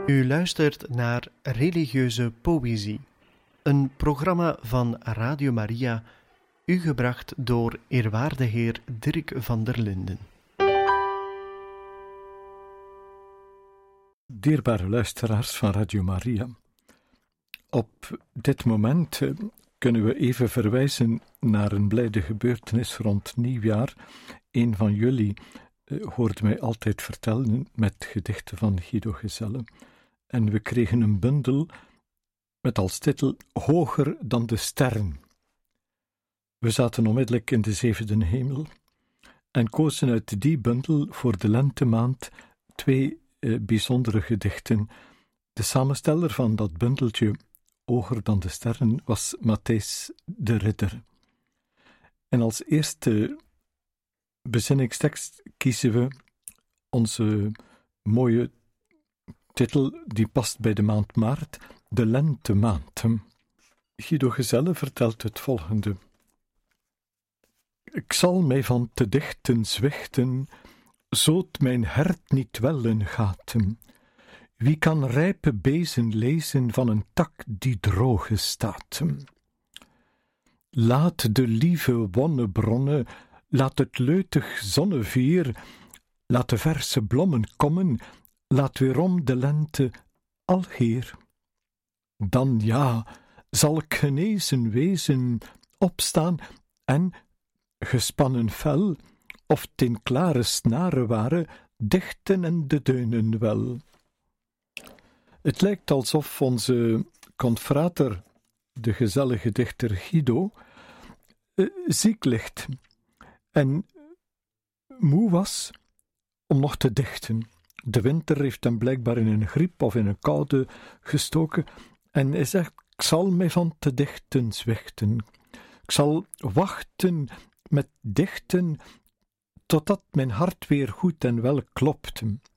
U luistert naar Religieuze Poëzie, een programma van Radio Maria, u gebracht door eerwaarde heer Dirk van der Linden. Dierbare luisteraars van Radio Maria, op dit moment kunnen we even verwijzen naar een blijde gebeurtenis rond nieuwjaar. Een van jullie hoorde mij altijd vertellen met gedichten van Guido Gezelle. En we kregen een bundel met als titel Hoger dan de sterren. We zaten onmiddellijk in de zevende hemel en kozen uit die bundel voor de lentemaand twee bijzondere gedichten. De samensteller van dat bundeltje Hoger dan de sterren was Matthijs de Ridder. En als eerste bezinningstekst kiezen we onze mooie titel, die past bij de maand maart, de lentemaand. Guido Gezelle vertelt het volgende. Ik zal mij van te dichten zwichten, zoot mijn hert niet wellen gaat. Wie kan rijpe bezen lezen van een tak die droge staat? Laat de lieve wonnebronnen, laat het leutig zonnevier, laat de verse blommen komen, laat weerom de lente alheer. Dan ja, zal ik genezen wezen, opstaan en, gespannen fel, of het in klare snaren waren, dichten en de deunen wel. Het lijkt alsof onze confrater, de gezellige dichter Guido, ziek ligt en moe was om nog te dichten. De winter heeft hem blijkbaar in een griep of in een koude gestoken en hij zegt, ik zal mij van te dichten zwichten. Ik zal wachten met dichten totdat mijn hart weer goed en wel klopt.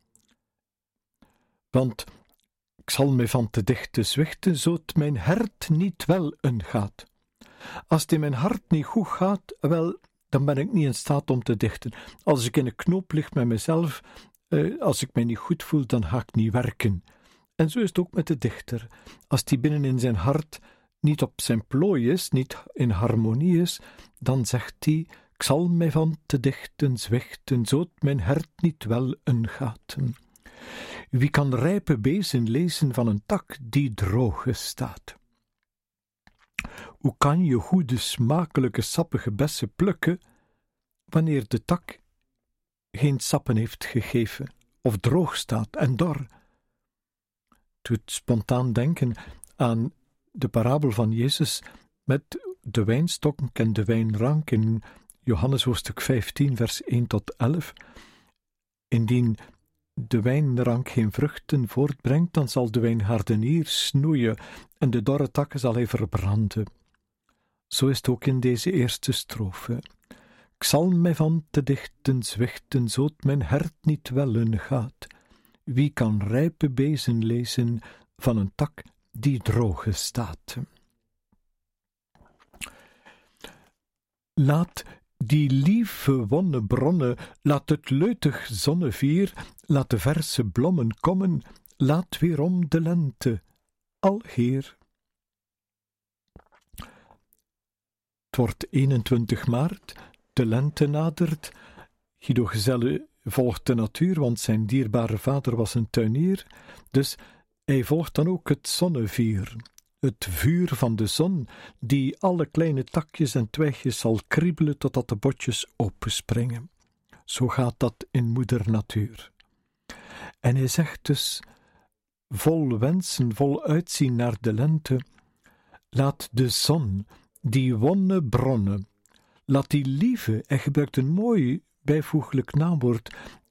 Want ik zal mij van te dichten zwichten, zodat mijn hart niet wel gaat. Als het in mijn hart niet goed gaat, wel, dan ben ik niet in staat om te dichten. Als ik in een knoop lig met mezelf, als ik mij niet goed voel, dan ga ik niet werken. En zo is het ook met de dichter. Als die binnen in zijn hart niet op zijn plooi is, niet in harmonie is, dan zegt hij, ik zal mij van te dichten zwichten, zodat mijn hart niet wel gaat. Wie kan rijpe bezen lezen van een tak die droge staat? Hoe kan je goede, smakelijke, sappige bessen plukken, wanneer de tak geen sappen heeft gegeven, of droog staat en dor? Doet spontaan denken aan de parabel van Jezus met de wijnstok en de wijnrank in Johannes hoofdstuk 15, vers 1 tot 11. Indien de wijnrank geen vruchten voortbrengt, dan zal de wijngaardenier snoeien en de dorre takken zal hij verbranden. Zo is het ook in deze eerste strofe. Ik zal mij van te dichten zwichten, zodat mijn hart niet wellen gaat. Wie kan rijpe bezen lezen van een tak die droge staat? Laat die lieve wonnebronnen, laat het leutig zonnevier, laat de verse blommen komen, laat weerom de lente alheer. Het wordt 21 maart, de lente nadert. Guido Gezelle volgt de natuur, want zijn dierbare vader was een tuinier, dus hij volgt dan ook het zonnevier. Het vuur van de zon, die alle kleine takjes en twijgjes zal kriebelen totdat de botjes openspringen. Zo gaat dat in moeder natuur. En hij zegt dus, vol wensen, vol uitzien naar de lente, laat de zon, die wonnebronnen, laat die lieve, hij gebruikt een mooi bijvoeglijk naamwoord,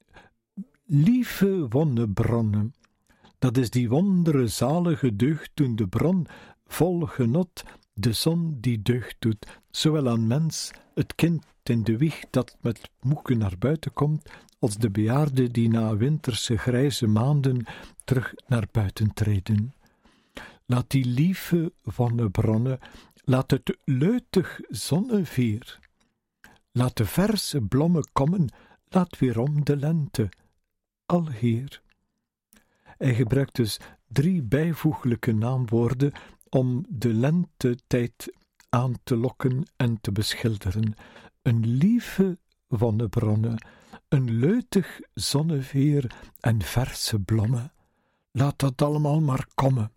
lieve wonnebronnen, dat is die wondere zalige deugddoende bron, vol genot, de zon die deugd doet, zowel aan mens, het kind in de wieg dat met moeken naar buiten komt, als de bejaarde die na winterse grijze maanden terug naar buiten treden. Laat die lieve wonnebronnen, laat het leutig zonnevier, laat de verse blommen komen, laat weerom de lente alheer. Hij gebruikt dus 3 bijvoeglijke naamwoorden om de lentetijd aan te lokken en te beschilderen. Een lieve wonnebronne, een leutig zonneveer en verse blommen. Laat dat allemaal maar komen.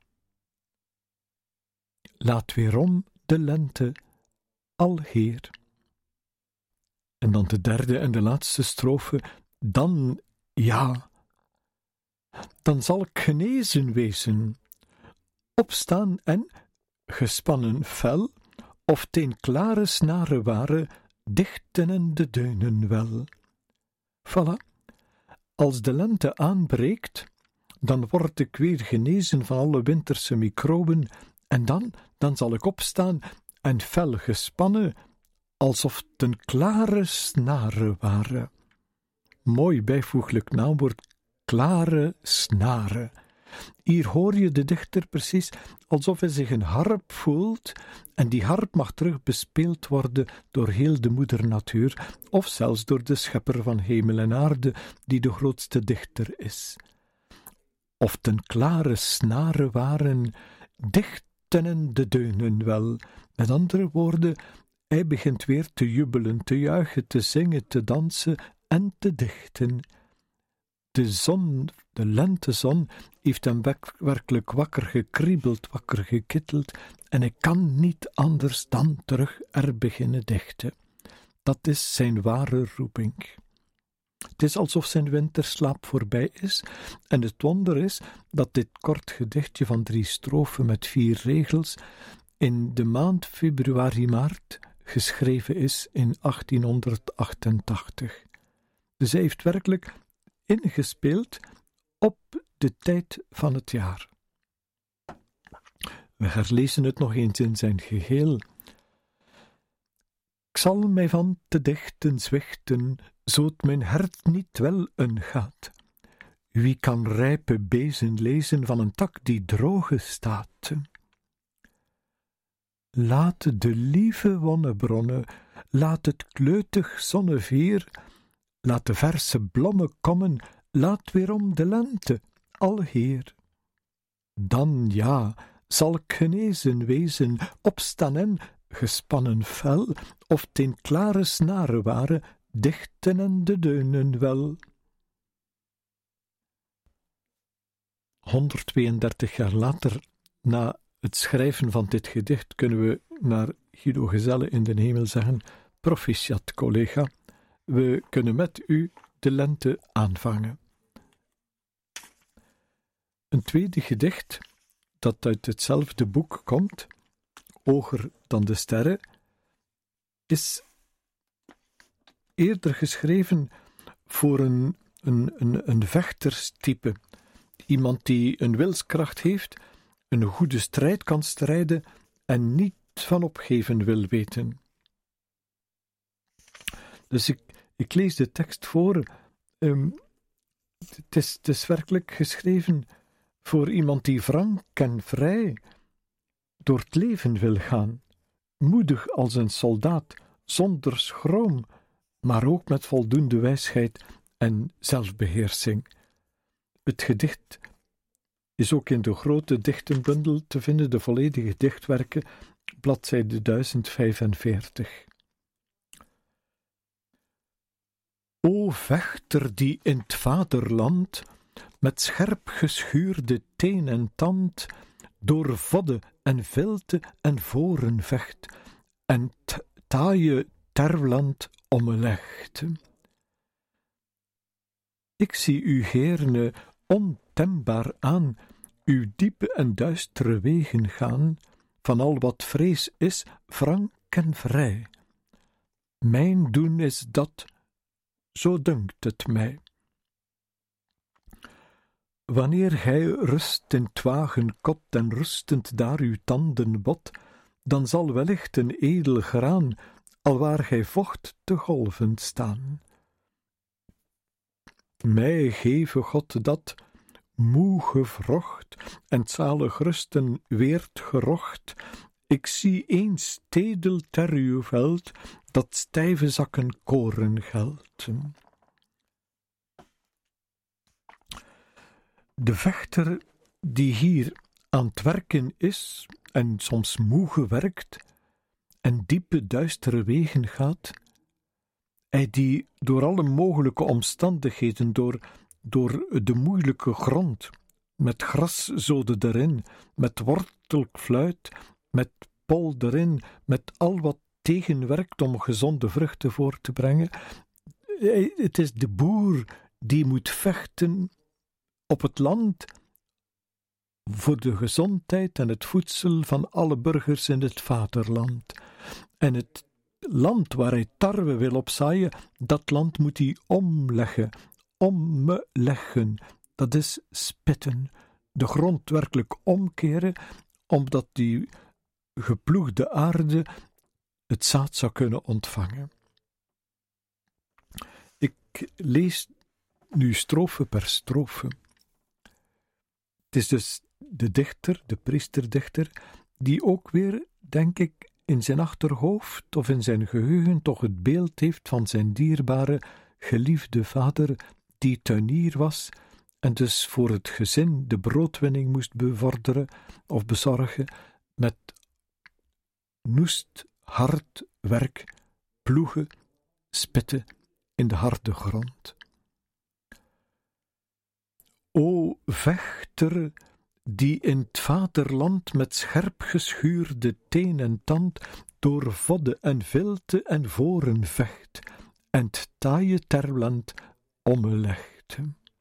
Laat weerom de lente alheer. En dan de derde en de laatste strofe. Dan, ja, dan zal ik genezen wezen, opstaan en, gespannen fel, of teen klare snaren waren, dichten en de deunen wel. Voilà, als de lente aanbreekt, dan word ik weer genezen van alle winterse microben, en dan zal ik opstaan en fel gespannen, alsof ten klare snaren waren. Mooi bijvoeglijk naamwoord, klare snaren. Hier hoor je de dichter precies alsof hij zich een harp voelt, en die harp mag terug bespeeld worden door heel de moeder natuur, of zelfs door de schepper van hemel en aarde, die de grootste dichter is. Of ten klare snaren waren, dichtenen de deunen wel. Met andere woorden, hij begint weer te jubelen, te juichen, te zingen, te dansen en te dichten. De zon, de lentezon, heeft hem werkelijk wakker gekriebeld, wakker gekitteld, en hij kan niet anders dan terug beginnen dichten. Dat is zijn ware roeping. Het is alsof zijn winterslaap voorbij is, en het wonder is dat dit kort gedichtje van 3 strofen met 4 regels in de maand februari-maart geschreven is in 1888. Dus hij heeft werkelijk ingespeeld op de tijd van het jaar. We herlezen het nog eens in zijn geheel. Ik zal mij van te dichten zwichten, zo't mijn hart niet wel een gaat. Wie kan rijpe bezen lezen van een tak die droge staat? Laat de lieve wonnebronnen, laat het kleutig zonneveer, laat de verse blommen komen, laat weerom de lente alheer. Dan ja, zal ik genezen wezen, opstaan en, gespannen fel, of teen klare snaren waren, dichten en de deunen wel. 132 jaar later, na het schrijven van dit gedicht, kunnen we naar Guido Gezelle in de hemel zeggen: proficiat, collega, we kunnen met u de lente aanvangen. Een tweede gedicht, dat uit hetzelfde boek komt, Hoger dan de sterren, is eerder geschreven voor een vechterstype. Iemand die een wilskracht heeft, een goede strijd kan strijden en niet van opgeven wil weten. Dus ik lees de tekst voor. Het is werkelijk geschreven voor iemand die frank en vrij door het leven wil gaan, moedig als een soldaat, zonder schroom, maar ook met voldoende wijsheid en zelfbeheersing. Het gedicht is ook in de grote dichtenbundel te vinden, de volledige dichtwerken, bladzijde 1045. O vechter die in 't vaderland met scherp geschuurde teen en tand door vodde en vilte en voren vecht en taaie terwland omlegt. Ik zie u heerne ontembaar aan, uw diepe en duistere wegen gaan, van al wat vrees is, frank en vrij. Mijn doen is dat, zo dunkt het mij. Wanneer gij rust in 't wagen kot en rustend daar uw tanden bot, dan zal wellicht een edel graan, alwaar gij vocht te golven staan. Mij geve God dat, moe gewrocht, en 't zalig rusten weert gerocht, ik zie eens tedel ter uw veld, dat stijve zakken koren geldt. De vechter die hier aan het werken is en soms moe gewerkt en diepe duistere wegen gaat, hij die door alle mogelijke omstandigheden, door de moeilijke grond, met graszoden erin, met wortelfluit, met pol erin, met al wat tegenwerkt om gezonde vruchten voor te brengen. Het is de boer die moet vechten op het land voor de gezondheid en het voedsel van alle burgers in het vaderland. En het land waar hij tarwe wil opzaaien, dat land moet hij omleggen, omleggen. Dat is spitten, de grond werkelijk omkeren, omdat die geploegde aarde het zaad zou kunnen ontvangen. Ik lees nu strofe per strofe. Het is dus de dichter, de priesterdichter, die ook weer, denk ik, in zijn achterhoofd of in zijn geheugen toch het beeld heeft van zijn dierbare, geliefde vader, die tuinier was en dus voor het gezin de broodwinning moest bevorderen of bezorgen met noest, hard werk, ploegen, spitten in de harde grond. O vechter, die in het vaderland met scherp geschuurde teen en tand door vodde en vilte en voren vecht en t taaie terwland omlegt.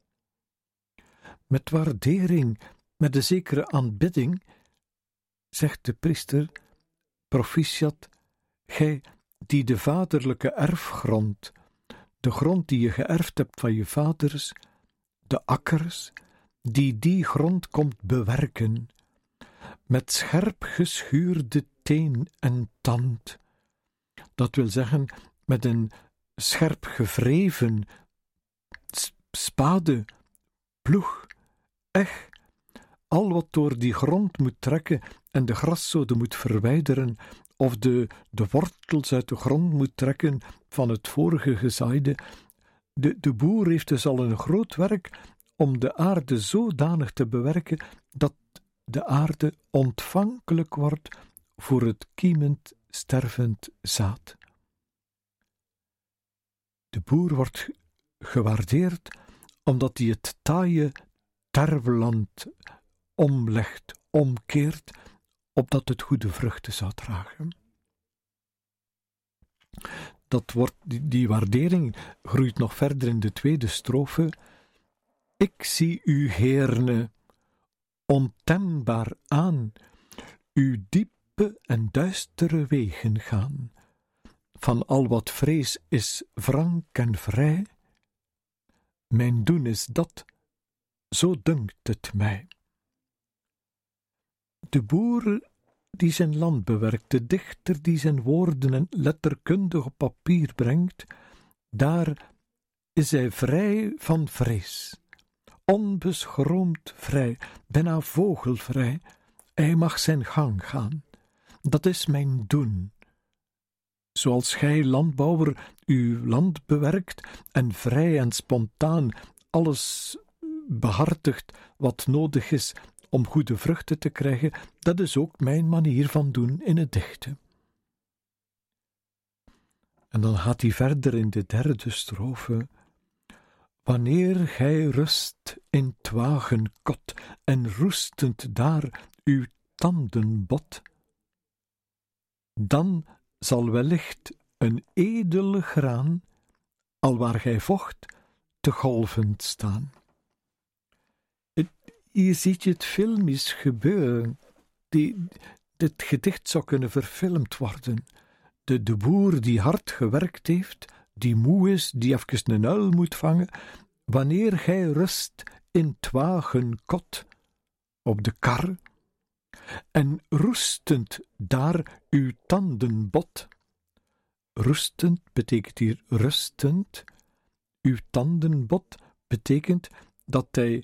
Met waardering, met een zekere aanbidding, zegt de priester, proficiat, gij die de vaderlijke erfgrond, de grond die je geërfd hebt van je vaders, de akkers, die grond komt bewerken, met scherp geschuurde teen en tand. Dat wil zeggen, met een scherp gewreven spade, ploeg, eg, al wat door die grond moet trekken en de graszoden moet verwijderen, of de wortels uit de grond moet trekken van het vorige gezaaide. De boer heeft dus al een groot werk om de aarde zodanig te bewerken dat de aarde ontvankelijk wordt voor het kiemend, stervend zaad. De boer wordt gewaardeerd omdat hij het taaie terwland omlegt, omkeert, opdat het goede vruchten zou dragen. Die waardering groeit nog verder in de tweede strofe. Ik zie u, Heerne, ontembaar aan, uw diepe en duistere wegen gaan. Van al wat vrees is frank en vrij. Mijn doen is dat, zo dunkt het mij. De boer die zijn land bewerkt, de dichter die zijn woorden en letterkundig op papier brengt, daar is hij vrij van vrees. Onbeschroomd vrij, bijna vogelvrij, hij mag zijn gang gaan. Dat is mijn doen. Zoals gij, landbouwer, uw land bewerkt en vrij en spontaan alles behartigt wat nodig is om goede vruchten te krijgen, dat is ook mijn manier van doen in het dichten. En dan gaat hij verder in de derde strofe. Wanneer gij rust in t wagenkot en roestend daar uw tanden bot, dan zal wellicht een edele graan, alwaar gij vocht, te golvend staan. Hier ziet je het filmisch gebeuren. Dit gedicht zou kunnen verfilmd worden. De boer die hard gewerkt heeft, die moe is, die even een uil moet vangen, wanneer gij rust in t wagenkot, op de kar, en roestend daar uw tanden bot. Roestend betekent hier rustend. Uw tandenbot betekent dat hij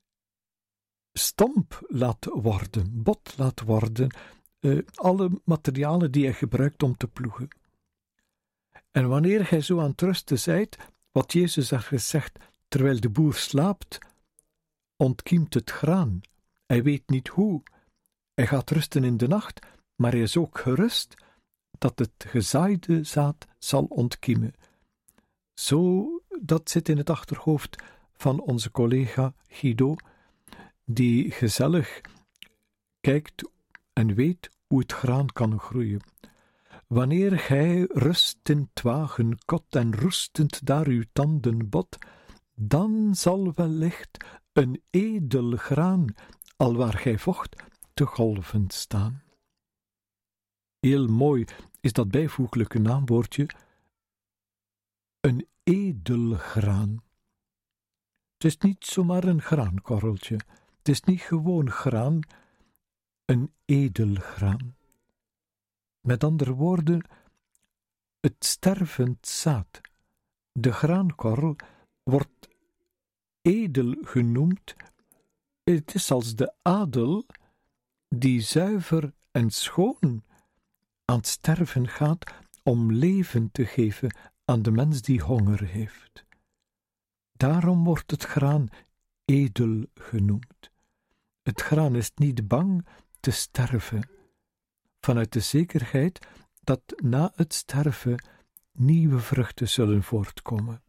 stomp laat worden, bot laat worden, alle materialen die hij gebruikt om te ploegen. En wanneer gij zo aan het rusten zijt, wat Jezus heeft gezegd, terwijl de boer slaapt, ontkiemt het graan. Hij weet niet hoe. Hij gaat rusten in de nacht, maar hij is ook gerust dat het gezaaide zaad zal ontkiemen. Zo, dat zit in het achterhoofd van onze collega Guido, die gezellig kijkt en weet hoe het graan kan groeien. Wanneer gij rust in t wagenkot en roestend daar uw tanden bot, dan zal wellicht een edel graan, alwaar gij vocht, te golven staan. Heel mooi is dat bijvoeglijke naamwoordje, een edel graan. Het is niet zomaar een graankorreltje, het is niet gewoon graan, een edel graan. Met andere woorden, het stervend zaad, de graankorrel, wordt edel genoemd. Het is als de adel die zuiver en schoon aan het sterven gaat om leven te geven aan de mens die honger heeft. Daarom wordt het graan edel genoemd. Het graan is niet bang te sterven, vanuit de zekerheid dat na het sterven nieuwe vruchten zullen voortkomen.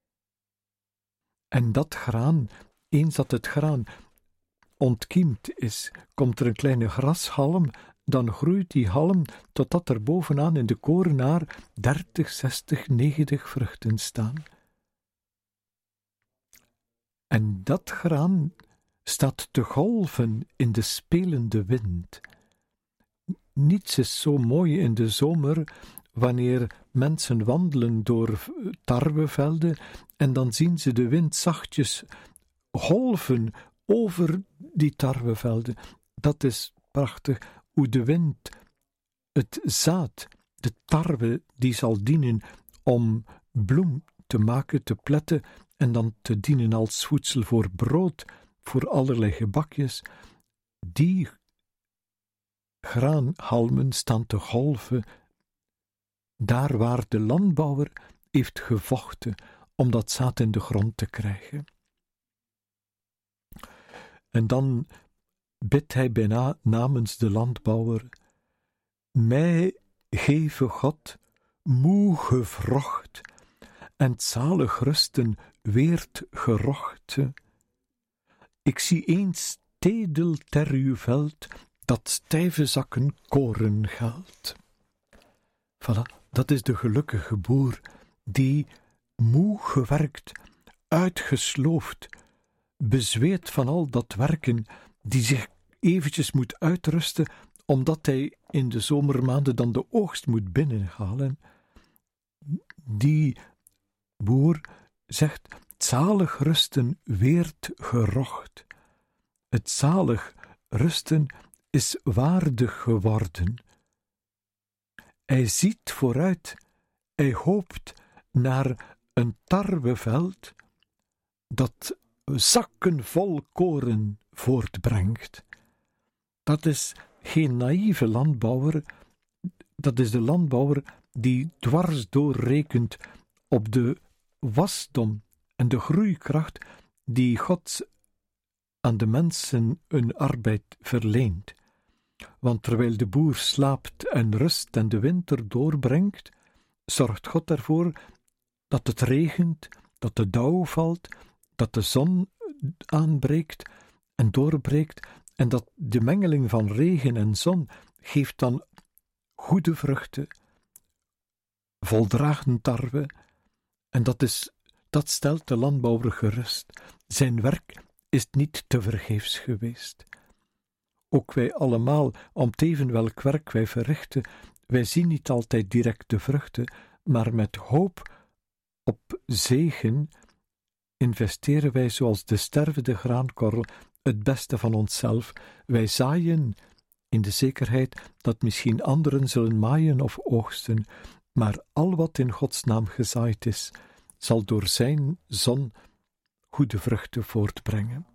En dat graan, eens dat het graan ontkiemd is, komt er een kleine grashalm, dan groeit die halm totdat er bovenaan in de korenaar 30, 60, 90 vruchten staan. En dat graan staat te golven in de spelende wind. Niets is zo mooi in de zomer, wanneer mensen wandelen door tarwevelden en dan zien ze de wind zachtjes golven over die tarwevelden. Dat is prachtig, hoe de wind het zaad, de tarwe, die zal dienen om bloem te maken, te pletten en dan te dienen als voedsel voor brood, voor allerlei gebakjes. Die graanhalmen staan te golven daar waar de landbouwer heeft gevochten om dat zaad in de grond te krijgen. En dan bidt hij bijna namens de landbouwer: mij geve God moe gevrocht en t zalig rusten weert gerochte. Ik zie eens tedel ter uw veld dat stijve zakken koren geldt. Voilà, dat is de gelukkige boer die moe gewerkt, uitgesloofd, bezweet van al dat werken, die zich eventjes moet uitrusten, omdat hij in de zomermaanden dan de oogst moet binnenhalen. Die boer zegt: zalig rusten weert gerocht. Het zalig rusten is waardig geworden. Hij ziet vooruit, hij hoopt naar een tarweveld dat zakken vol koren voortbrengt. Dat is geen naïeve landbouwer, dat is de landbouwer die dwars doorrekent op de wasdom en de groeikracht die God aan de mensen hun arbeid verleent. Want terwijl de boer slaapt en rust en de winter doorbrengt, zorgt God ervoor dat het regent, dat de dauw valt, dat de zon aanbreekt en doorbreekt, en dat de mengeling van regen en zon geeft dan goede vruchten, voldragen tarwe, en dat stelt de landbouwer gerust. Zijn werk is niet tevergeefs geweest. Ook wij allemaal, om het even welk werk wij verrichten, wij zien niet altijd direct de vruchten, maar met hoop op zegen investeren wij zoals de stervende graankorrel het beste van onszelf. Wij zaaien in de zekerheid dat misschien anderen zullen maaien of oogsten, maar al wat in Gods naam gezaaid is, zal door zijn zon goede vruchten voortbrengen.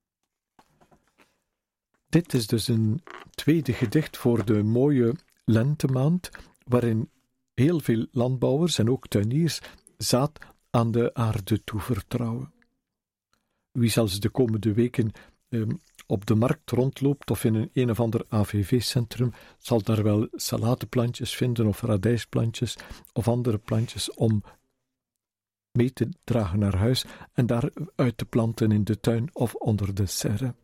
Dit is dus een tweede gedicht voor de mooie lentemaand, waarin heel veel landbouwers en ook tuiniers zaad aan de aarde toevertrouwen. wie zelfs de komende weken op de markt rondloopt of in een of ander AVV-centrum, zal daar wel saladeplantjes vinden of radijsplantjes of andere plantjes om mee te dragen naar huis en daar uit te planten in de tuin of onder de serre.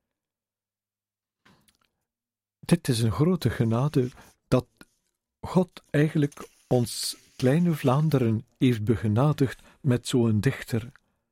Dit is een grote genade dat God eigenlijk ons kleine Vlaanderen heeft begenadigd met zo'n dichter.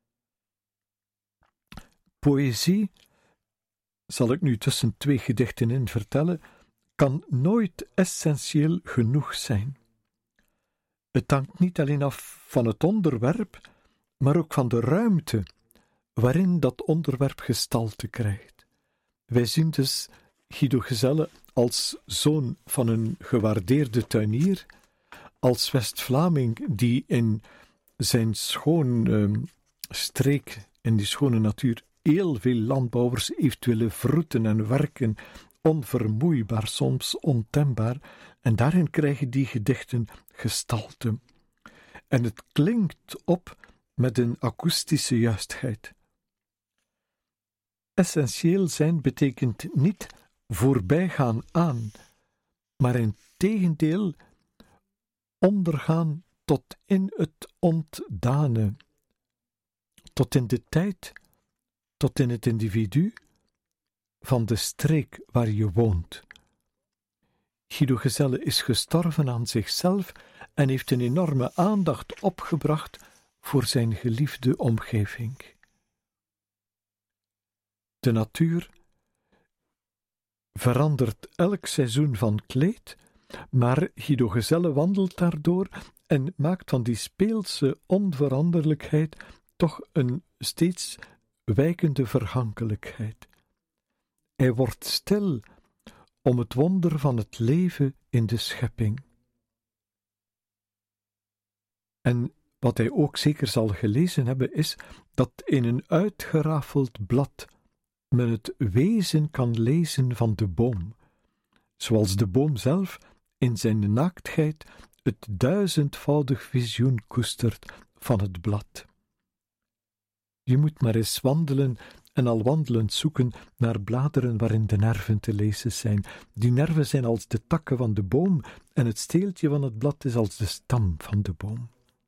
Poëzie, zal ik nu tussen 2 gedichten in vertellen, kan nooit essentieel genoeg zijn. Het hangt niet alleen af van het onderwerp, maar ook van de ruimte waarin dat onderwerp gestalte krijgt. Wij zien dus Guido Gezelle als zoon van een gewaardeerde tuinier, als West-Vlaming die in zijn schoon streek, in die schone natuur, heel veel landbouwers heeft willen vroeten en werken, onvermoeibaar, soms ontembaar, en daarin krijgen die gedichten gestalte. En het klinkt op met een akoestische juistheid. Essentieel zijn betekent niet voorbijgaan aan, maar integendeel ondergaan tot in het ontdane, tot in de tijd, tot in het individu van de streek waar je woont. Guido Gezelle is gestorven aan zichzelf en heeft een enorme aandacht opgebracht voor zijn geliefde omgeving. De natuur verandert elk seizoen van kleed, maar Guido Gezelle wandelt daardoor en maakt van die speelse onveranderlijkheid toch een steeds wijkende vergankelijkheid. Hij wordt stil om het wonder van het leven in de schepping. En wat hij ook zeker zal gelezen hebben, is dat in een uitgerafeld blad men het wezen kan lezen van de boom, zoals de boom zelf in zijn naaktheid het 1000-voudig visioen koestert van het blad. Je moet maar eens wandelen en al wandelend zoeken naar bladeren waarin de nerven te lezen zijn. Die nerven zijn als de takken van de boom en het steeltje van het blad is als de stam van de boom.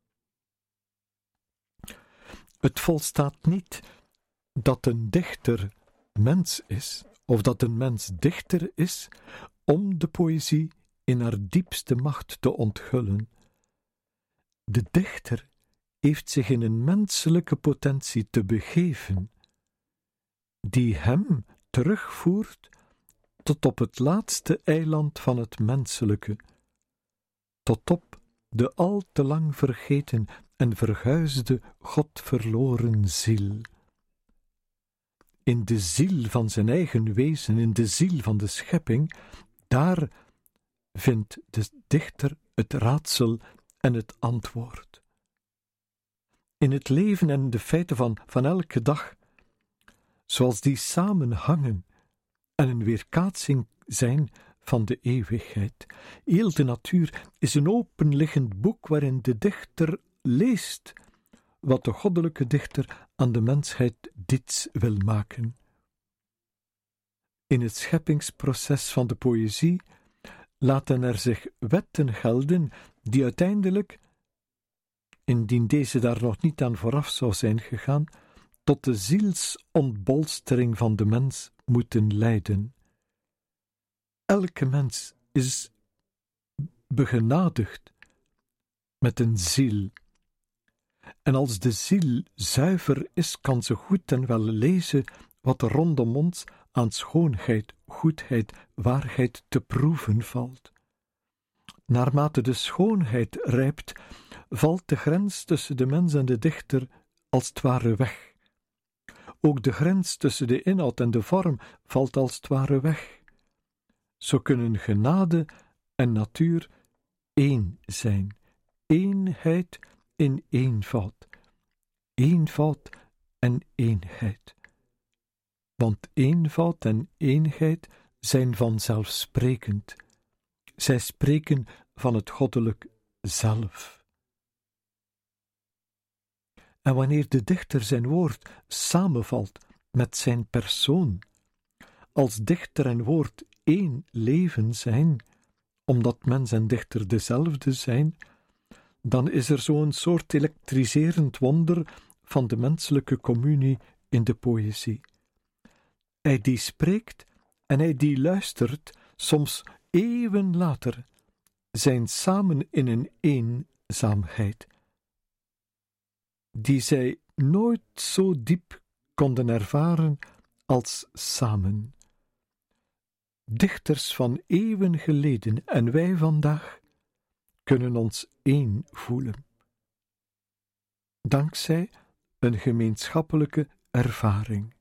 Het volstaat niet dat een dichter mens is, of dat een mens dichter is, om de poëzie in haar diepste macht te onthullen. De dichter heeft zich in een menselijke potentie te begeven, die hem terugvoert tot op het laatste eiland van het menselijke, tot op de al te lang vergeten en verguisde godverloren ziel. In de ziel van zijn eigen wezen, in de ziel van de schepping, daar vindt de dichter het raadsel en het antwoord. In het leven en de feiten van elke dag, zoals die samenhangen en een weerkaatsing zijn van de eeuwigheid. Heel de natuur is een openliggend boek waarin de dichter leest wat de goddelijke dichter aan de mensheid diets wil maken. In het scheppingsproces van de poëzie laten er zich wetten gelden die uiteindelijk, indien deze daar nog niet aan vooraf zou zijn gegaan, tot de zielsontbolstering van de mens moeten leiden. Elke mens is begenadigd met een ziel. En als de ziel zuiver is, kan ze goed en wel lezen wat er rondom ons aan schoonheid, goedheid, waarheid te proeven valt. Naarmate de schoonheid rijpt, valt de grens tussen de mens en de dichter als het ware weg. Ook de grens tussen de inhoud en de vorm valt als het ware weg. Zo kunnen genade en natuur één zijn, eenheid in eenvoud, eenvoud en eenheid. Want eenvoud en eenheid zijn vanzelfsprekend. Zij spreken van het goddelijk zelf. En wanneer de dichter zijn woord samenvalt met zijn persoon, als dichter en woord één leven zijn, omdat mens en dichter dezelfde zijn, dan is er zo'n soort elektriserend wonder van de menselijke communie in de poëzie. Hij die spreekt en hij die luistert, soms eeuwen later, zijn samen in een eenzaamheid, die zij nooit zo diep konden ervaren als samen. Dichters van eeuwen geleden en wij vandaag kunnen ons één voelen, dankzij een gemeenschappelijke ervaring.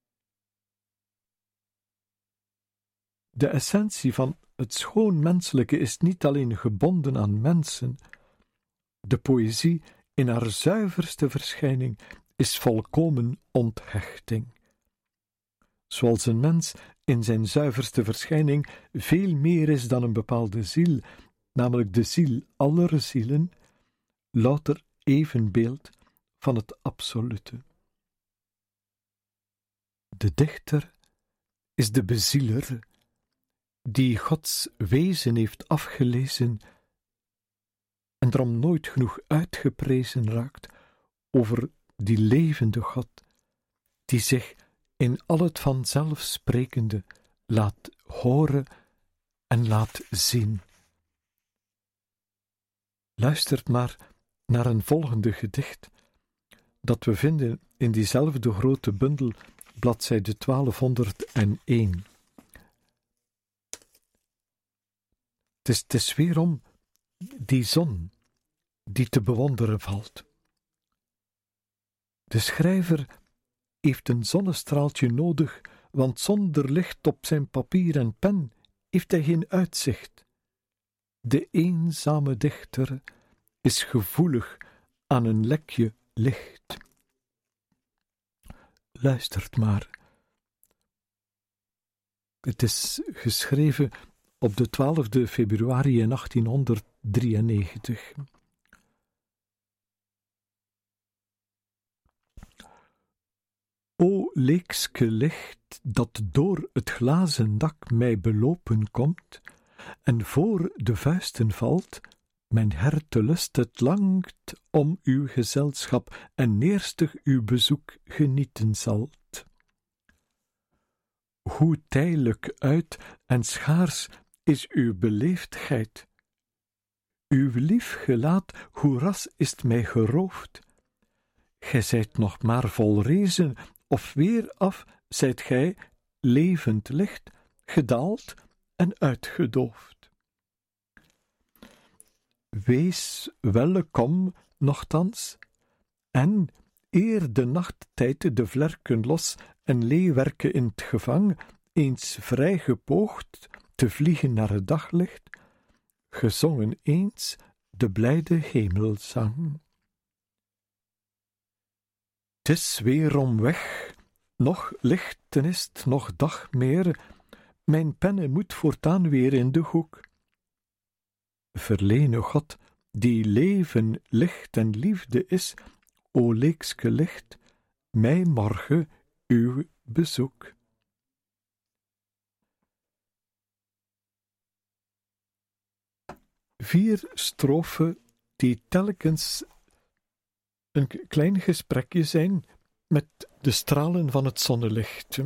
De essentie van het schoon menselijke is niet alleen gebonden aan mensen. De poëzie in haar zuiverste verschijning is volkomen onthechting. Zoals een mens in zijn zuiverste verschijning veel meer is dan een bepaalde ziel, namelijk de ziel aller zielen, louter evenbeeld van het absolute. De dichter is de bezieler die Gods wezen heeft afgelezen en daarom nooit genoeg uitgeprezen raakt over die levende God, die zich in al het vanzelfsprekende laat horen en laat zien. Luistert maar naar een volgende gedicht, dat we vinden in diezelfde grote bundel, bladzijde 1201. Het is weerom die zon die te bewonderen valt. De schrijver heeft een zonnestraaltje nodig, want zonder licht op zijn papier en pen heeft hij geen uitzicht. De eenzame dichter is gevoelig aan een lekje licht. Luistert maar. Het is geschreven op de 12e februari in 1893. O leekske licht dat door het glazen dak mij belopen komt en voor de vuisten valt, mijn hertelust het langt om uw gezelschap en neerstig uw bezoek genieten zalt. Hoe tijdelijk uit en schaars is uw beleefdheid. Uw lief gelaat, hoe ras is mij geroofd. Gij zijt nog maar vol rezen, of weer af zijt gij, levend licht, gedaald en uitgedoofd. Wees welkom nochtans, en eer de nachttijd de vlerken los en leeuwerken in t gevang eens vrij gepoogd te vliegen naar het daglicht, gezongen eens de blijde hemelzang. 'Tis weerom weg, nog lichten ist, nog dag meer, mijn penne moet voortaan weer in de hoek. Verlene God, die leven, licht en liefde is, o leekske licht, mij morgen uw bezoek. Vier strofen die telkens een klein gesprekje zijn met de stralen van het zonnelicht.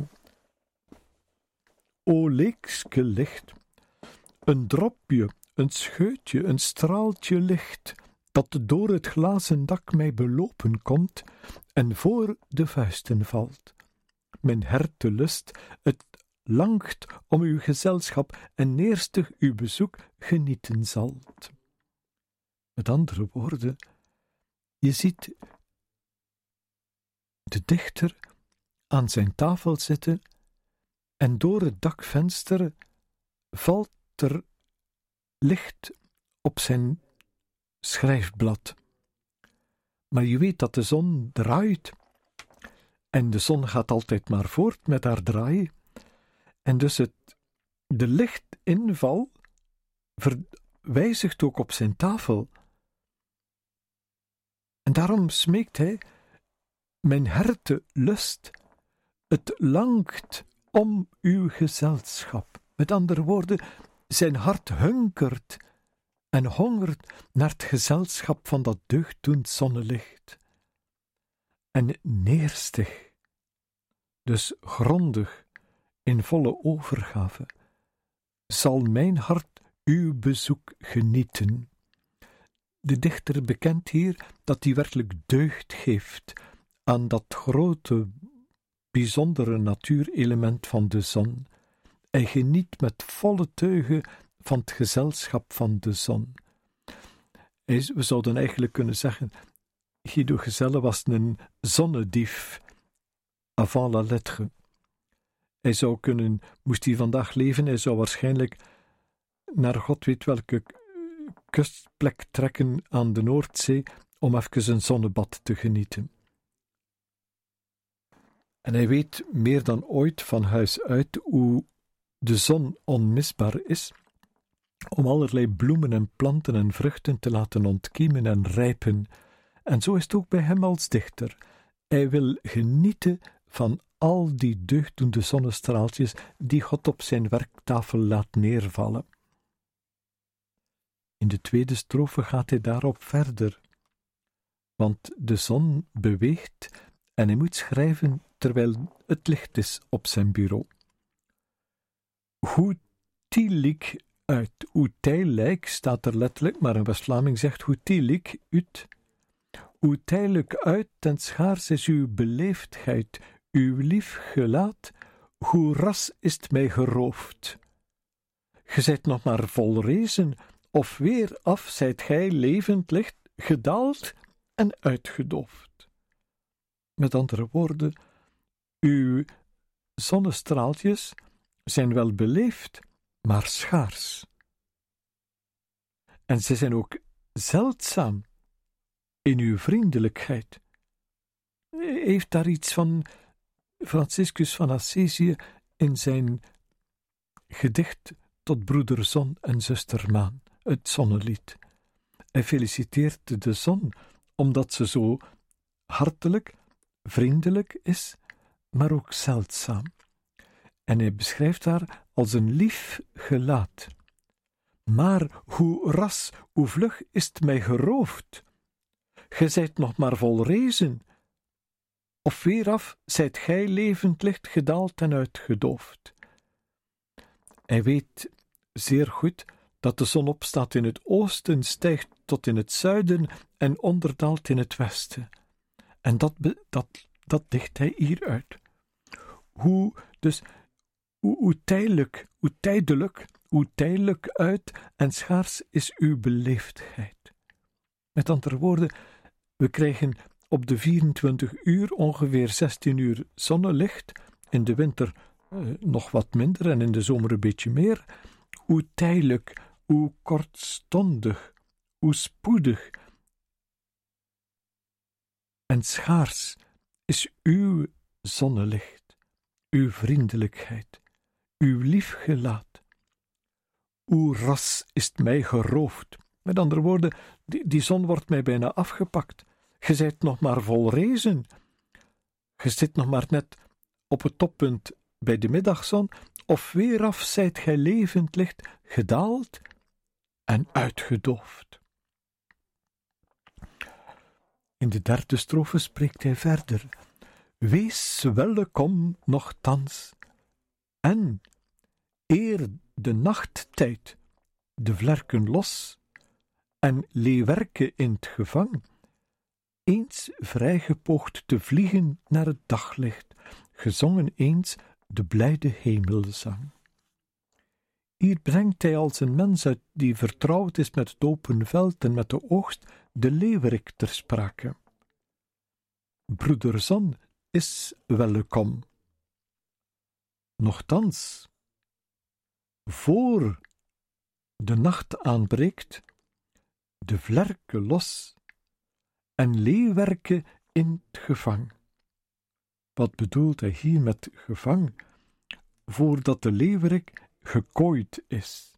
O leekske licht, een dropje, een scheutje, een straaltje licht, dat door het glazen dak mij belopen komt en voor de vuisten valt. Mijn hertelust, het langt om uw gezelschap en neerstig uw bezoek genieten zalt. Met andere woorden, je ziet de dichter aan zijn tafel zitten en door het dakvenster valt er licht op zijn schrijfblad. Maar je weet dat de zon draait en de zon gaat altijd maar voort met haar draai en dus de lichtinval wijzigt ook op zijn tafel. En daarom smeekt hij mijn herte lust, het langt om uw gezelschap. Met andere woorden, zijn hart hunkert en hongert naar het gezelschap van dat deugddoend zonnelicht. En neerstig, dus grondig, in volle overgave, zal mijn hart uw bezoek genieten. De dichter bekent hier dat hij werkelijk deugd geeft aan dat grote, bijzondere natuurelement van de zon. Hij geniet met volle teugen van het gezelschap van de zon. We zouden eigenlijk kunnen zeggen, Guido Gezelle was een zonnedief, avant la lettre. Hij zou kunnen, moest hij vandaag leven, hij zou waarschijnlijk naar God weet welke kustplek trekken aan de Noordzee om even een zonnebad te genieten. En hij weet meer dan ooit van huis uit hoe de zon onmisbaar is om allerlei bloemen en planten en vruchten te laten ontkiemen en rijpen. En zo is het ook bij hem als dichter. Hij wil genieten van al die deugddoende zonnestraaltjes die God op zijn werktafel laat neervallen. In de tweede strofe gaat hij daarop verder, want de zon beweegt en hij moet schrijven terwijl het licht is op zijn bureau. Hoe tielijk uit, hoe tijlijk staat er letterlijk, maar een West-Vlaming zegt hoe tielijk uit. Hoe tijlijk uit en schaars is uw beleefdheid, uw lief gelaat, hoe ras is het mij geroofd. Ge zijt nog maar vol rezen, of weer af zijt gij levend licht gedaald en uitgedoofd. Met andere woorden, uw zonnestraaltjes zijn wel beleefd, maar schaars. En ze zijn ook zeldzaam in uw vriendelijkheid. Heeft daar iets van Franciscus van Assisi in zijn gedicht tot broeder zon en zuster maan, het zonnelied. Hij feliciteert de zon omdat ze zo hartelijk, vriendelijk is, maar ook zeldzaam. En hij beschrijft haar als een lief gelaat. Maar hoe ras, hoe vlug is het mij geroofd. Ge zijt nog maar vol rezen, of weeraf zijt gij levend licht gedaald en uitgedoofd. Hij weet zeer goed dat de zon opstaat in het oosten, stijgt tot in het zuiden en onderdaalt in het westen. En dat dicht hij hier uit. Hoe tijdelijk uit en schaars is uw beleefdheid. Met andere woorden, we krijgen op de 24 uur ongeveer 16 uur zonnelicht, in de winter nog wat minder en in de zomer een beetje meer. Hoe tijdelijk, hoe kortstondig, hoe spoedig en schaars is uw zonnelicht, uw vriendelijkheid, uw lief gelaat. Hoe ras is het mij geroofd. Met andere woorden, die zon wordt mij bijna afgepakt. Ge zijt nog maar vol rezen. Ge zit nog maar net op het toppunt bij de middagzon, of weeraf zijt gij levend licht gedaald en uitgedoofd. In de derde strofe spreekt hij verder. Wees welkom nochtans, en eer de nachttijd de vlerken los en leeuwerke in het gevang, eens vrijgepoogd te vliegen naar het daglicht, gezongen eens de blijde hemelzang. Hier brengt hij als een mens uit die vertrouwd is met het open veld en met de oogst de leeuwerik ter sprake. Broeder zon is welkom. Nochtans, voor de nacht aanbreekt, de vlerke los en leeuwerke in het gevang. Wat bedoelt hij hier met gevang? Voordat de leeuwerik gekooid is.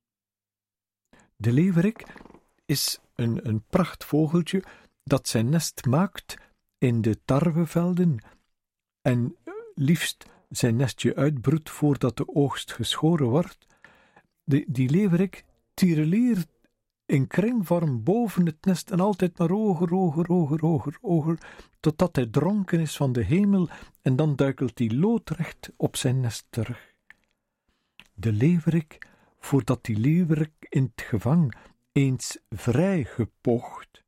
De leeuwerik is een prachtvogeltje dat zijn nest maakt in de tarwevelden en liefst zijn nestje uitbroedt voordat de oogst geschoren wordt, die leeuwerik tireleert in kringvorm boven het nest en altijd maar hoger, totdat hij dronken is van de hemel en dan duikelt hij loodrecht op zijn nest terug. De leeuwerik, voordat die leeuwerik in het gevang eens vrij gepoogt.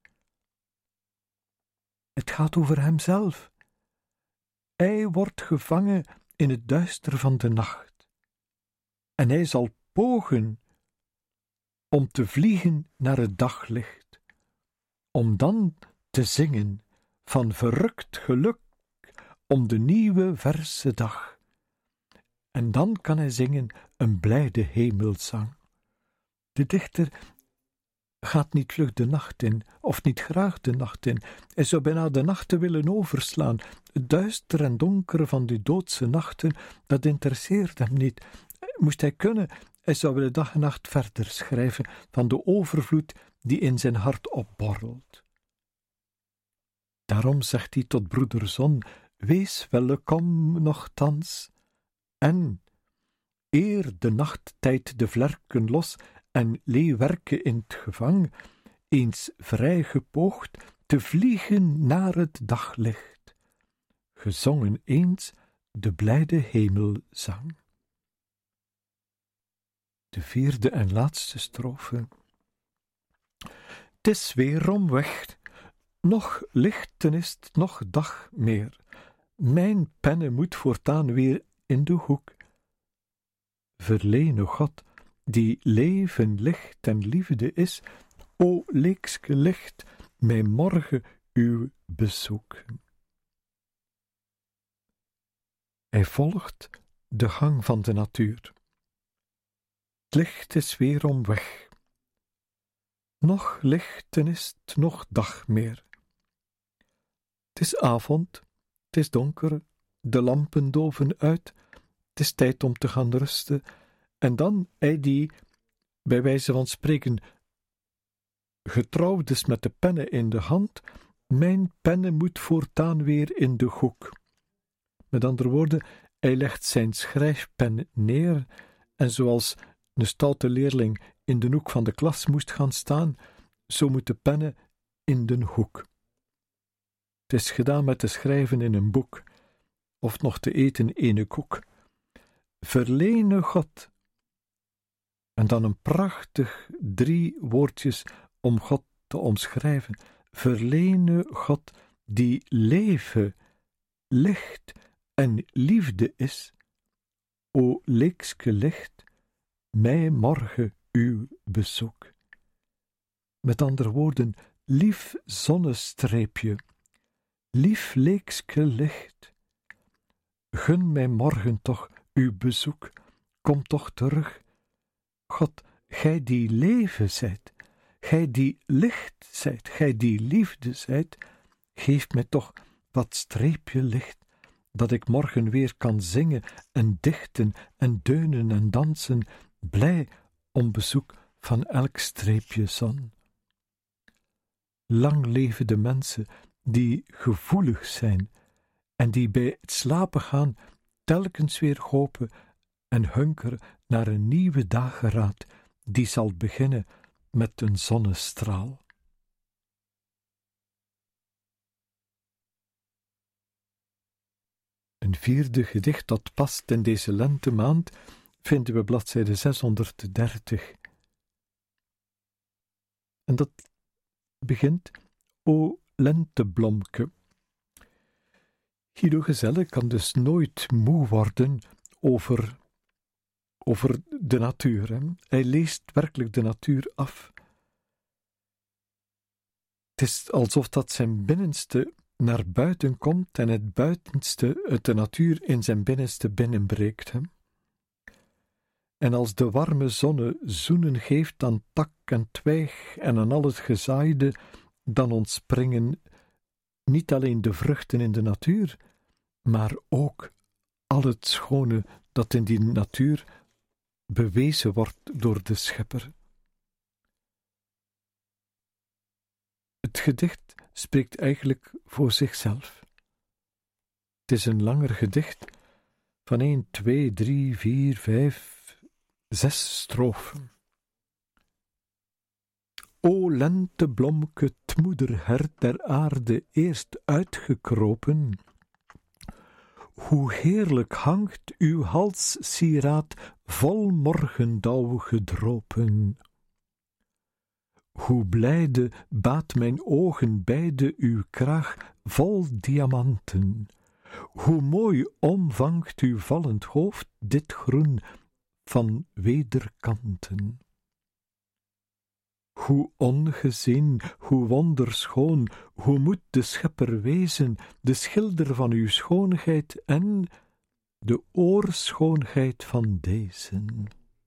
Het gaat over hemzelf. Hij wordt gevangen in het duister van de nacht. En hij zal pogen om te vliegen naar het daglicht, om dan te zingen van verrukt geluk om de nieuwe verse dag. En dan kan hij zingen een blijde hemelzang. De dichter gaat niet vlug de nacht in, of niet graag de nacht in. Hij zou bijna de nachten willen overslaan. Het duister en donkere van die doodse nachten, dat interesseert hem niet. Moest hij kunnen, hij zou willen dag en nacht verder schrijven van de overvloed die in zijn hart opborrelt. Daarom zegt hij tot broeder Zon: wees welkom nochtans, en eer de nachttijd de vlerken los en leeuwerke in het gevang, eens vrij gepoogd te vliegen naar het daglicht, gezongen eens de blijde hemelzang. De vierde en laatste strofe. 'Tis weerom weg, nog lichten is 't, nog dag meer. Mijn penne moet voortaan weer in de hoek. Verlene God, die leven, licht en liefde is, o leekske licht, mij morgen uw bezoek. Hij volgt de gang van de natuur. Het licht is weerom weg. Nog lichten is 't, nog dag meer. Het is avond, het is donker, de lampen doven uit, het is tijd om te gaan rusten, en dan hij die, bij wijze van spreken, getrouwd is met de penne in de hand, mijn penne moet voortaan weer in de hoek. Met andere woorden, hij legt zijn schrijfpen neer, en zoals een stoute leerling in de hoek van de klas moest gaan staan, zo moet de penne in de hoek. Het is gedaan met te schrijven in een boek, of nog te eten in een koek. Verlene God. En dan een prachtig 3 woordjes om God te omschrijven. Verlene God, die leven, licht en liefde is. O leekske licht, mij morgen uw bezoek. Met andere woorden, lief zonnestreepje, lief leekske licht, gun mij morgen toch uw bezoek, kom toch terug. God, gij die leven zijt, gij die licht zijt, gij die liefde zijt, geef mij toch wat streepje licht, dat ik morgen weer kan zingen en dichten en deunen en dansen, blij om bezoek van elk streepje zon. Lang leven de mensen die gevoelig zijn en die bij het slapen gaan telkens weer hopen en hunkeren naar een nieuwe dageraad die zal beginnen met een zonnestraal. Een vierde gedicht dat past in deze lentemaand vinden we bladzijde 630. En dat begint: O lenteblomke. Guido Gezelle kan dus nooit moe worden over de natuur. Hè? Hij leest werkelijk de natuur af. Het is alsof dat zijn binnenste naar buiten komt en het buitenste uit de natuur in zijn binnenste binnenbreekt. Hè? En als de warme zonne zoenen geeft aan tak en twijg en aan al het gezaaide, dan ontspringen niet alleen de vruchten in de natuur, maar ook al het schone dat in die natuur bewezen wordt door de Schepper. Het gedicht spreekt eigenlijk voor zichzelf. Het is een langer gedicht van 1, 2, 3, 4, 5, 6 strofen. O lenteblomke, t moederhert der aarde eerst uitgekropen, hoe heerlijk hangt uw halssieraad vol morgendauw gedropen. Hoe blijde baat mijn ogen beide uw kraag vol diamanten, hoe mooi omvangt uw vallend hoofd dit groen van wederkanten. Hoe ongezien, hoe wonderschoon, hoe moet de schepper wezen, de schilder van uw schoonheid en de oorschoonheid van dezen.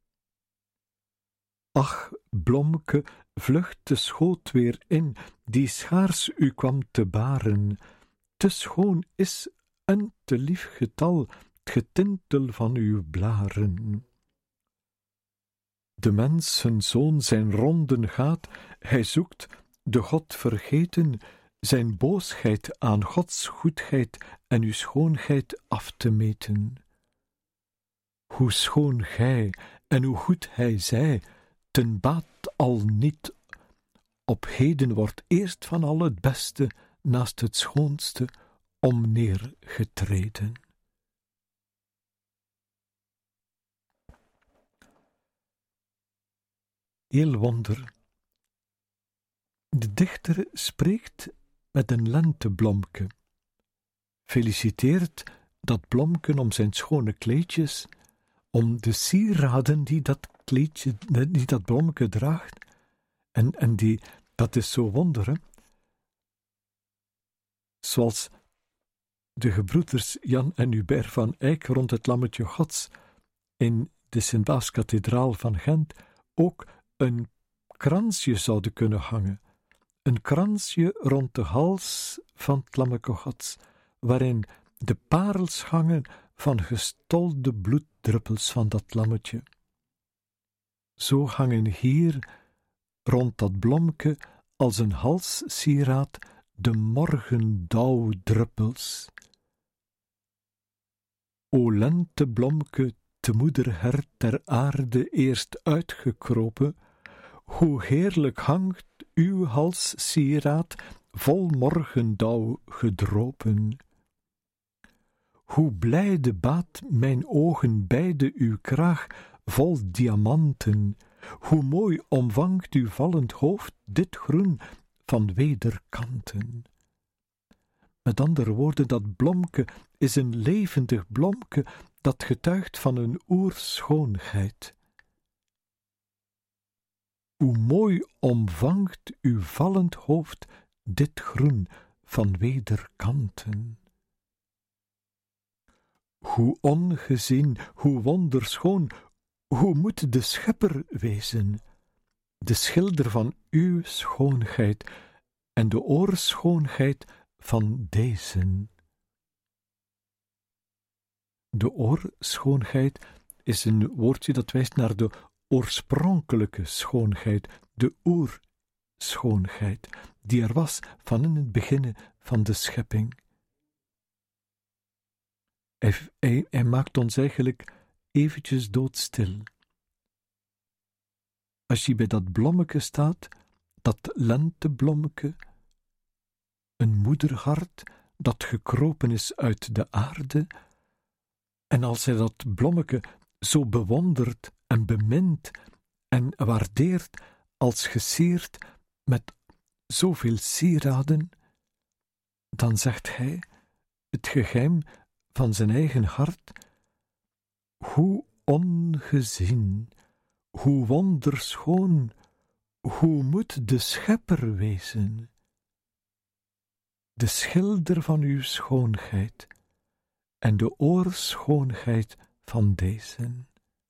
Ach, blomke, vlucht de schoot weer in, die schaars u kwam te baren. Te schoon is en te lief getal, t getintel van uw blaren. De mensenzoon zijn ronden gaat, hij zoekt, de God vergeten, zijn boosheid aan Gods goedheid en uw schoonheid af te meten. Hoe schoon gij en hoe goed hij zij, ten baat al niet. Op heden wordt eerst van al het beste naast het schoonste om neergetreden. Heel wonder. De dichter spreekt met een lenteblomke, feliciteert dat blomken om zijn schone kleedjes, om de sieraden die dat kleedje, die dat blomke draagt, en dat is zo wonderen. Zoals de gebroeders Jan en Hubert van Eyck rond het Lammetje Gods in de Sint-Baaskathedraal van Gent ook een kransje zouden kunnen hangen. Een kransje rond de hals van het Lammetje Gods, waarin de parels hangen van gestolde bloeddruppels van dat lammetje. Zo hangen hier rond dat blomke als een halssieraad de morgendauwdruppels. O lenteblomke, te moederhert der aarde eerst uitgekropen, hoe heerlijk hangt uw halssieraad vol morgendauw gedropen. Hoe blijde baat mijn ogen beide uw kraag vol diamanten, hoe mooi omvangt uw vallend hoofd dit groen van wederkanten. Met andere woorden, dat blomke is een levendig blomke dat getuigt van een oerschoonheid. Hoe mooi omvangt uw vallend hoofd dit groen van wederkanten. Hoe ongezien, hoe wonderschoon, hoe moet de schepper wezen, de schilder van uw schoonheid en de oorschoonheid van dezen. De oorschoonheid is een woordje dat wijst naar de oorspronkelijke schoonheid, de oerschoonheid, die er was van in het begin van de schepping. Hij maakt ons eigenlijk eventjes doodstil. Als je bij dat blommeke staat, dat lenteblommeke, een moederhart dat gekropen is uit de aarde, en als hij dat blommeke zo bewondert en bemint en waardeert als gesierd met zoveel sieraden, dan zegt hij het geheim van zijn eigen hart: hoe ongezien, hoe wonderschoon, hoe moet de schepper wezen, de schilder van uw schoonheid en de oorschoonheid van dezen.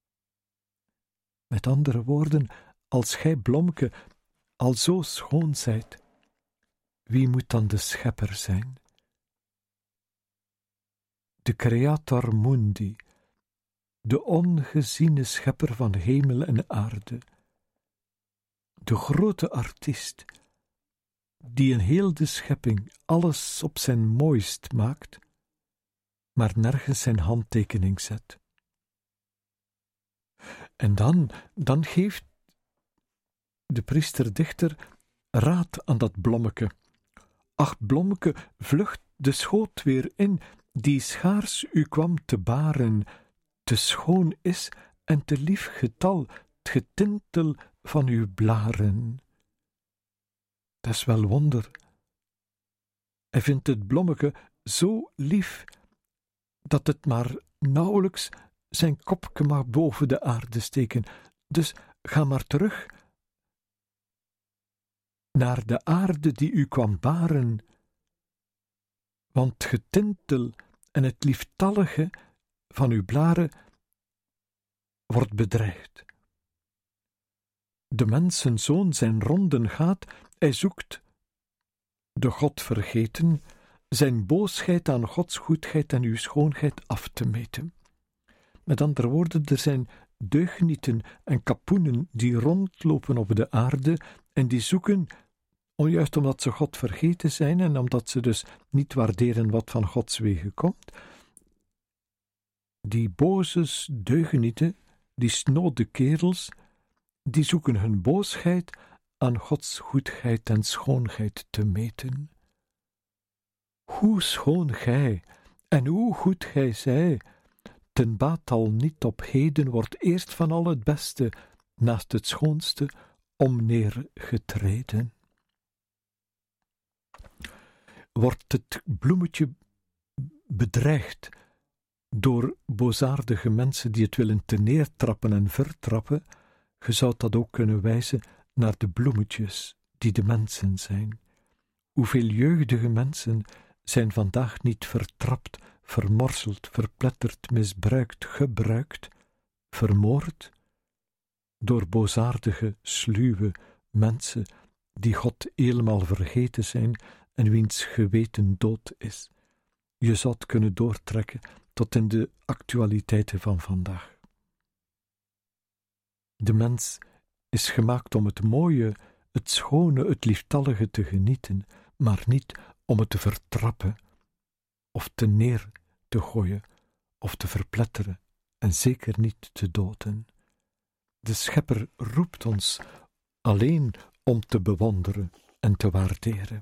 Met andere woorden, als gij blomke al zo schoon zijt, wie moet dan de schepper zijn? De creator mundi, de ongeziene schepper van hemel en aarde, de grote artiest, die in heel de schepping alles op zijn mooist maakt, maar nergens zijn handtekening zet. En dan geeft de priester-dichter raad aan dat blommeke. Ach, blommeke, vlucht de schoot weer in, die schaars u kwam te baren, te schoon is en te lief getal, het getintel van uw blaren. Dat is wel wonder. Hij vindt het blommeke zo lief, dat het maar nauwelijks zijn kopje mag boven de aarde steken. Dus ga maar terug naar de aarde die u kwam baren, want het getintel en het lieftallige van uw blaren wordt bedreigd. De mensenzoon zijn ronden gaat, hij zoekt de God vergeten, zijn boosheid aan Gods goedheid en uw schoonheid af te meten. Met andere woorden, er zijn deugnieten en kapoenen die rondlopen op de aarde en die zoeken, juist omdat ze God vergeten zijn en omdat ze dus niet waarderen wat van Gods wegen komt, die boze deugnieten, die snode kerels, die zoeken hun boosheid aan Gods goedheid en schoonheid te meten. Hoe schoon gij en hoe goed gij zij, ten baat al niet op heden wordt eerst van al het beste naast het schoonste om neergetreden. Wordt het bloemetje bedreigd door boosaardige mensen die het willen teneertrappen en vertrappen, je zou dat ook kunnen wijzen naar de bloemetjes die de mensen zijn. Hoeveel jeugdige mensen zijn vandaag niet vertrapt, vermorseld, verpletterd, misbruikt, gebruikt, vermoord door boosaardige, sluwe mensen die God helemaal vergeten zijn en wiens geweten dood is. Je zou het kunnen doortrekken tot in de actualiteiten van vandaag. De mens is gemaakt om het mooie, het schone, het lieftallige te genieten, maar niet om het te vertrappen of te neer te gooien of te verpletteren en zeker niet te doden. De Schepper roept ons alleen om te bewonderen en te waarderen.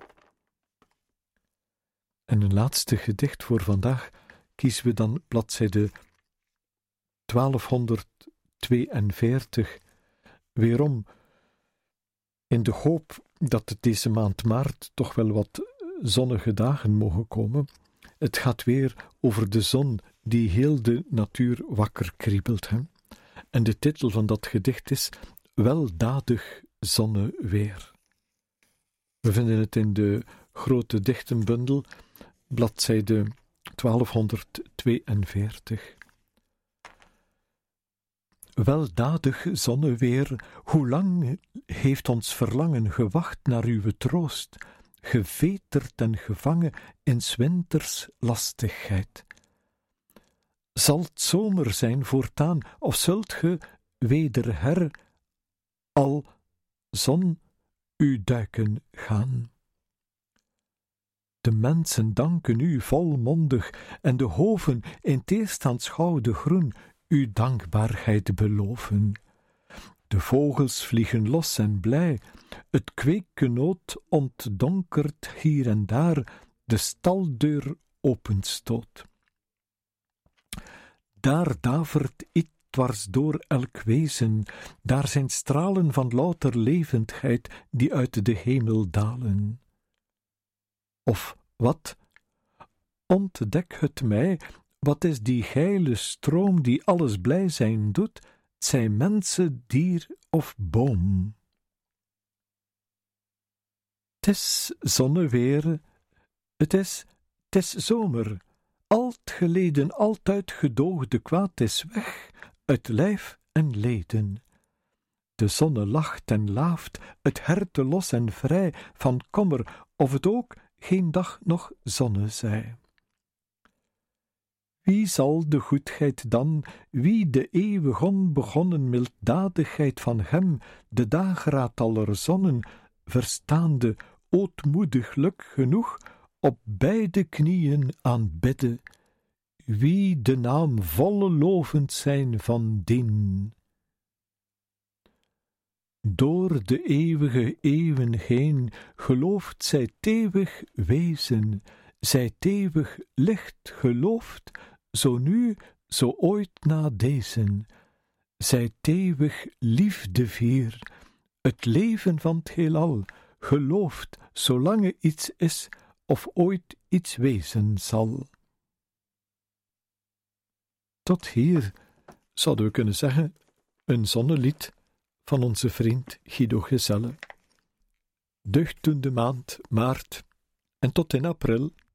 En een laatste gedicht voor vandaag kiezen we dan bladzijde 1242, weerom in de hoop dat het deze maand maart toch wel wat zonnige dagen mogen komen. Het gaat weer over de zon die heel de natuur wakker kriebelt. En de titel van dat gedicht is Weldadig zonneweer. We vinden het in de grote dichtenbundel, bladzijde 1242. Weldadig zonneweer, hoe lang heeft ons verlangen gewacht naar uw troost, geveterd en gevangen in 's winters lastigheid. Zal het zomer zijn voortaan, of zult ge weder al zon u duiken gaan? De mensen danken u volmondig, en de hoven in het eerst aanschouwde groen uw dankbaarheid beloven. De vogels vliegen los en blij, het kweekgenoot ontdonkert hier en daar, de staldeur openstoot. Daar davert iets dwars door elk wezen, daar zijn stralen van louter levendheid die uit de hemel dalen. Of wat? Ontdek het mij, wat is die geile stroom die alles blij zijn doet, het zij mensen, dier of boom. 'T is zonneweer, het is zomer, al t geleden, altijd gedoogde kwaad is weg, uit lijf en leden. De zonne lacht en laaft, het herte los en vrij van kommer, of het ook geen dag nog zonne zij. Wie zal de goedheid dan, wie de eeuwig onbegonnen milddadigheid van hem, de dageraad aller zonnen, verstaande, ootmoediglijk genoeg op beide knieën aanbidde, wie de naam volle lovend zijn van dien. Door de eeuwige eeuwen heen gelooft zij teeuwig wezen, zij teeuwig licht gelooft, zo nu, zo ooit na dezen. Zij teeuwig liefde vier, het leven van het heelal, gelooft, zolang iets is of ooit iets wezen zal. Tot hier zouden we kunnen zeggen een zonnelied van onze vriend Guido Gezelle. Deugddoende maand maart en tot in april